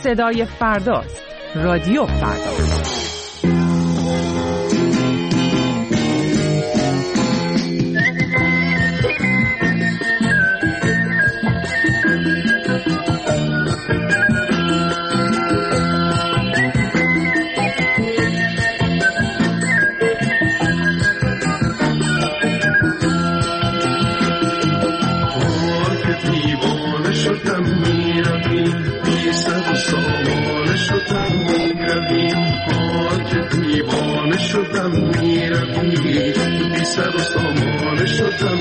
صدای فرداست. رادیو فردا. شدم میروی بی سر و سامان شدم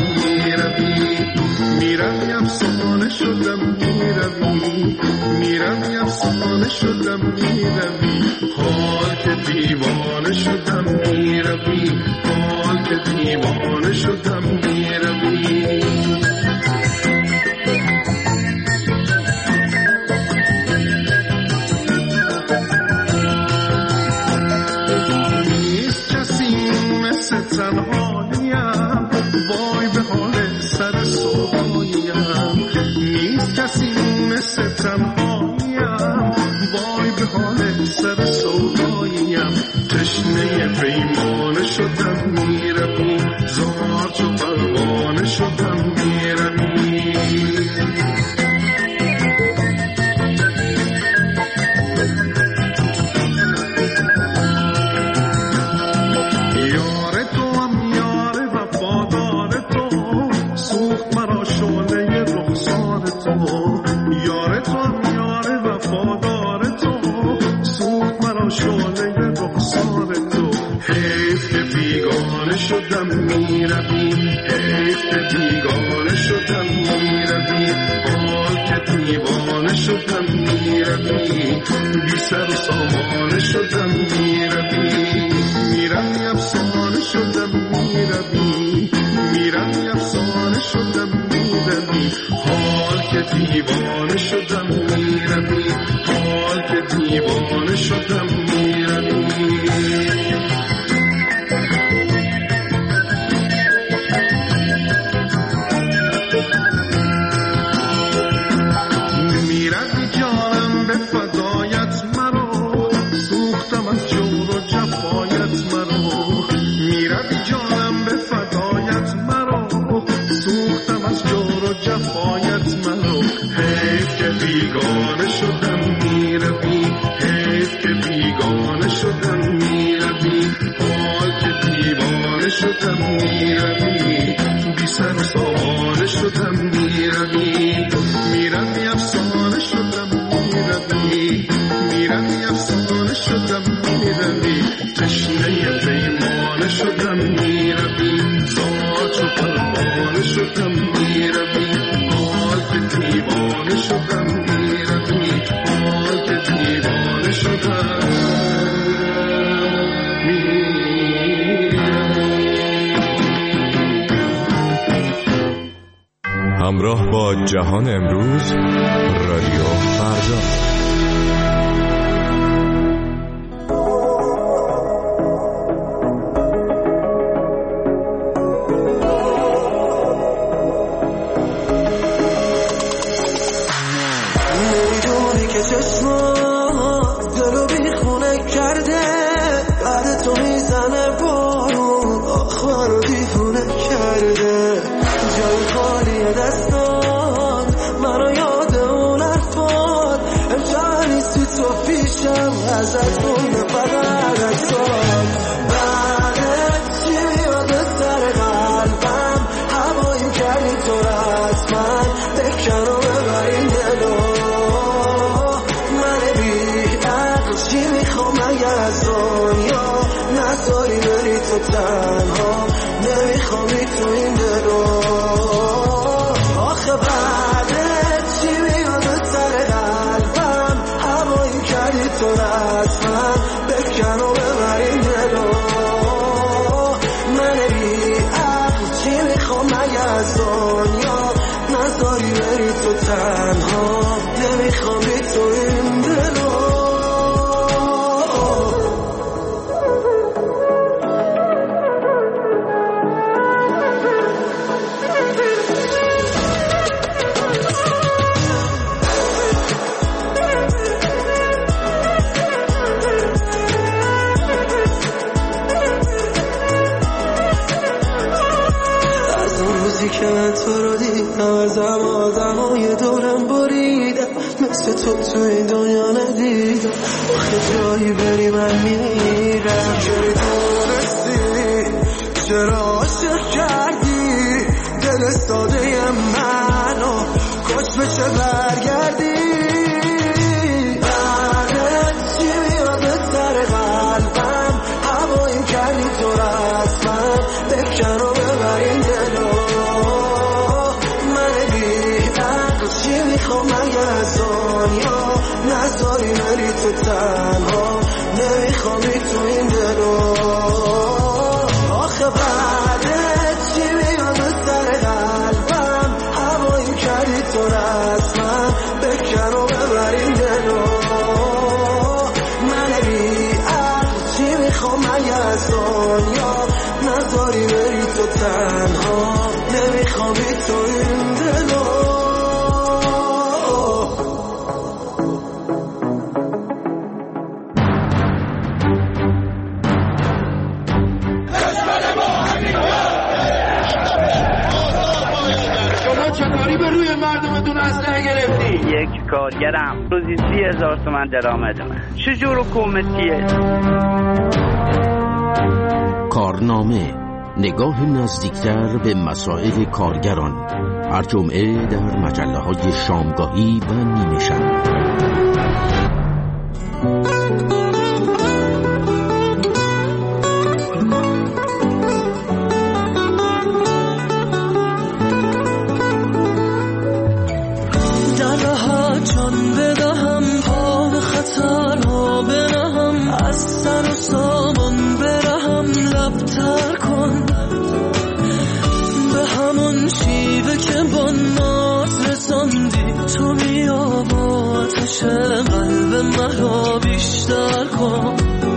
میروی افسانه شدم میروی افسانه شدم میروی حال که دیوانه شدم میروی حال که دیوانه شدم میروی تنهاییم وای به حال سر صبحاییم نیست کسی مثل تنهاییم وای به حال سر صبحاییم تشنه پیمانه شدم میروی زار چو پروانه شدم میروی شدم میروی حیف که بیگانه شدم میروی حال که دیوانه شدم میروی بی سر و سامانه شدم میروی میروی افسانه شدم میروی افسانه شدم میروی حال که دیوانه شدم میروی حال که دیوانه شدم میروی بیگانه شدم میروی حیف که بیگانه شدم میروی حال که دیوانه شدم میروی بی سر و سامانه شدم میروی میروی افسانه شدم میروی افسانه شدم میروی تشنه پیمانه شدم میروی زار چو پروانه شدم میروی حال که دیوانه شدم میروی حال که دیوانه شدم همراه با جهان امروز رادیو فردا. ازت مونده فقط اکسان بعدت چی میاد سر قلبم هوایی کردی تو رسمن بکن و ببر این دلو من بی عقل چی میخوام اگر از دنیا نذاری بری تو تنها نمیخوام تو این دلو آخه بعدت چی میاد سر قلبم هوایی کردی تو رسمن بکن و ببر این دلو من بی عقل چی میخوام اگه از دنیا نذاری بری تو تنها نمیخوام بی تو این دلو که تو رو دیدم از آدمای دورم بریدم مثل تو این دنیا ندیدم آخه جایی بری من میرم چرا تونستی چرا عاشق کردی دل ساده منو کاش بشه برگردی بعدت چی میاد به سر قلبم هواییم کردی تو رسمم بکن و ببر این دلو من بی عقل چی میخوام مگه از دنیا نذاری بری تو تنها نمیخوامی تو این دلو آخه بعدت چی میاد به سر قلبم هواییم کردی تو رسمم بکن و ببر این دلو من بی عقل چی میخوام مگه از دنیا نذاری بری تو تنها نمیخوامی تو این دلو یک کارگرم روزی 30,000 تومان درآمد من چجور حکومتیه؟ کارنامه نگاه نزدیکتر به مسائل کارگران هر جمعه در مجله‌های شامگاهی و نیمه شب. قلب مرا بیشتر کن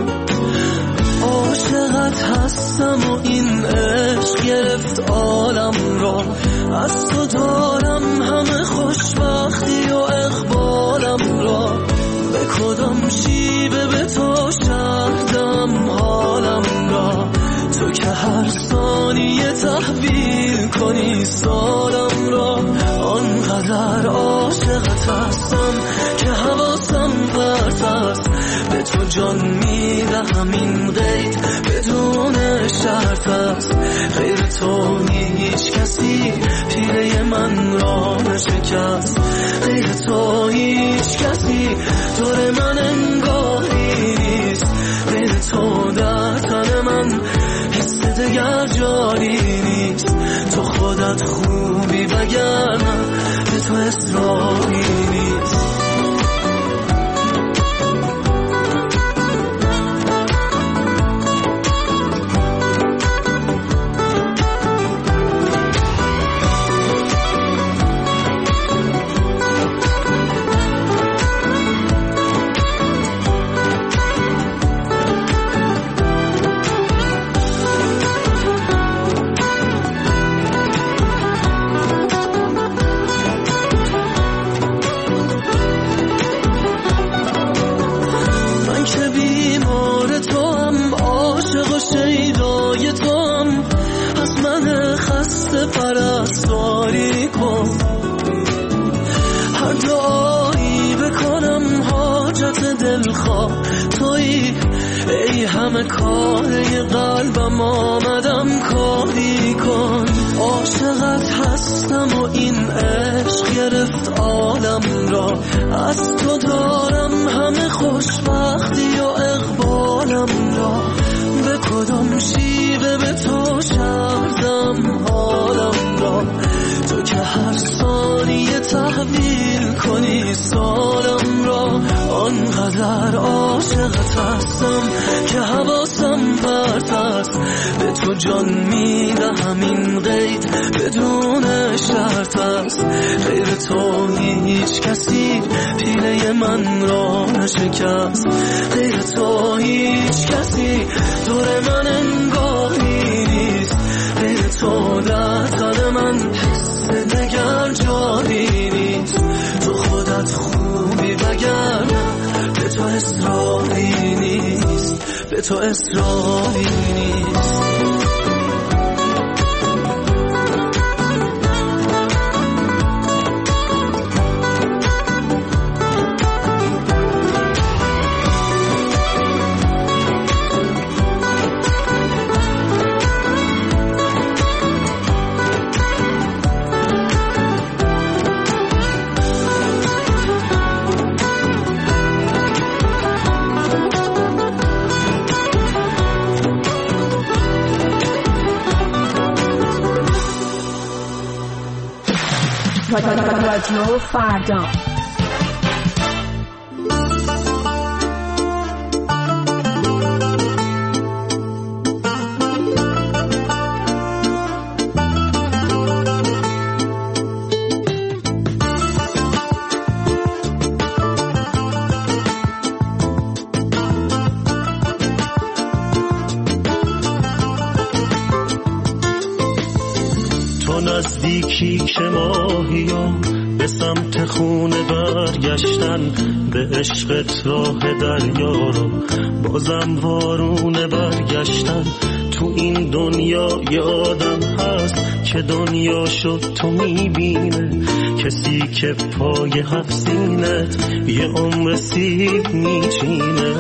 عاشقت هستم و این عشق گرفت عالم را از تو دارم همه خوشبختی و اقبالم را به کدام شیوه به تو شهدم حالم را تو که هر ثانیه تحویل کنی سالم را آنقدر عاشقت هستم که حواسم پرت است به تو جان میدهم این قید بدون شرط است غیر تو هیچ کسی پیله من را نشکست غیر تو هیچ کسی دور من انگاری نیست غیر تو در تن من حس دگر جاری نیست تو خودت خوبی وگرنه به تو اصراری نیست پرستاری کن هر دعایی بکنم حاجت دلخواه تویی ای همه کاره قلبم آمدم کاری کن عاشقت هستم و این عشق گرفت عالم را از تو دارم همه خوشبختی و اقبالم را به کدام شیوه به تو شهدم حالم را تو که هر ثانیه تحویل کنی سالم را آنقدر عاشقت هستم که حواسم پرت است به تو جان میدهم این قید بدون شرط است غیر تو هیچ کسی پیله من را نشکست غیر تو هیچ کسی دور من انگاری نیست غیر تو در تن من حس دگر جاری نیست تو خودت خوبی وگرنه به تو اصراری نیست به تو اصراری نیست رادیو فردا. نزدیکی که ماهیام به سمت خونه برگشتن، به عشقت راه دریا رو بازم وارونه برگشتن. تو این دنیا یه آدم هست که دنیا شد تو میبینه، کسی که پای هفت سینت یه عمر سیب میچینه.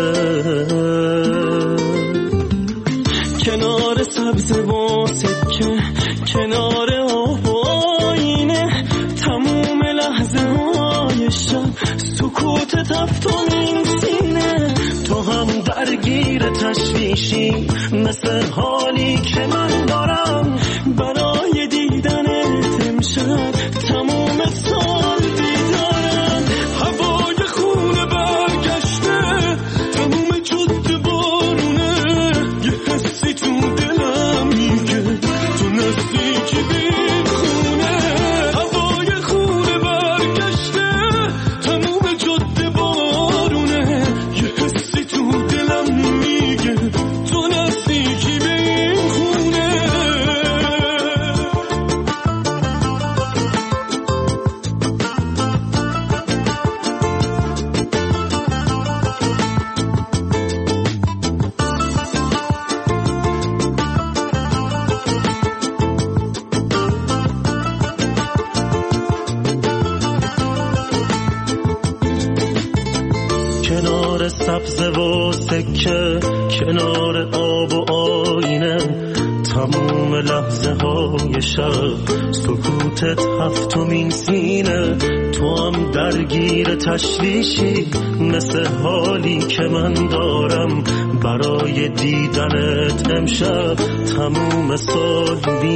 کنار سبز و سکه، کنار آب و آینه، تموم لحظه های شب سکوت تفتون سینه. تو هم درگیر تشویشی مثل حالی که من دارم، برای دیدنت امشب تموم سال بیدارم. هوای خونه برگشته، تموم جاده بارونه، یه حسی تو دلم میگه تو نزدیکی بین خونه. هوای خونه برگشته، تموم جاده بارونه، یه حسی تو دلم میگه تو نزدیکی بین خونه. کنار سبز و سکه، کنار آب و آینه، تموم لحظه های شب سکوتت هفتمین سینه. تو هم درگیر تشویشی مثل حالی که من دارم، برای دیدنت امشب تموم سال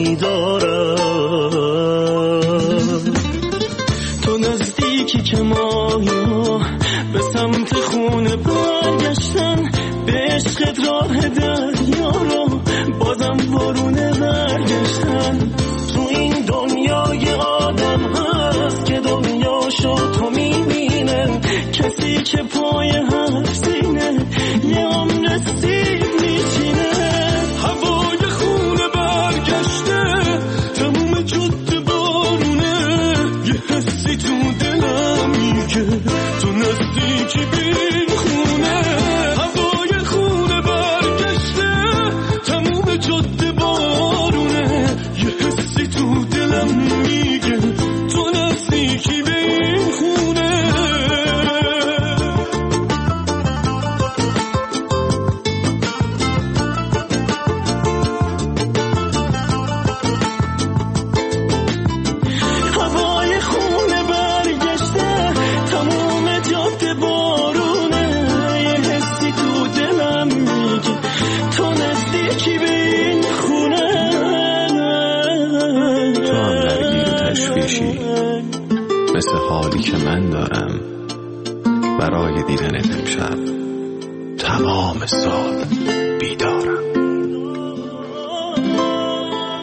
بیدارم. تو نزدیکی که مایا به سمت خونه برگشتن، به عشقت راه دریا رو بازم وارونه برگشتن. تو این دنیا یه آدم هست که دنیا شد تو میبینه، کسی که پای هفت سینه یه عمر سیب میچینه. هوای خونه برگشته، تموم جاده بارونه، یه حسی تو دلم میگه تو نزدیکی بین خونه. هوای خونه برگشته، تموم جاده بارونه، یه حسی تو دلم میگه تو نزدیکی بین خونه. هوای خونه برگشته، تموم جاده بارونه، یه حسی تو دلم میگه تو نزدیکی بین خونه. تو هم درگیر تشویشی مثل حالی که من دارم، برای دیدنت امشب تمام سال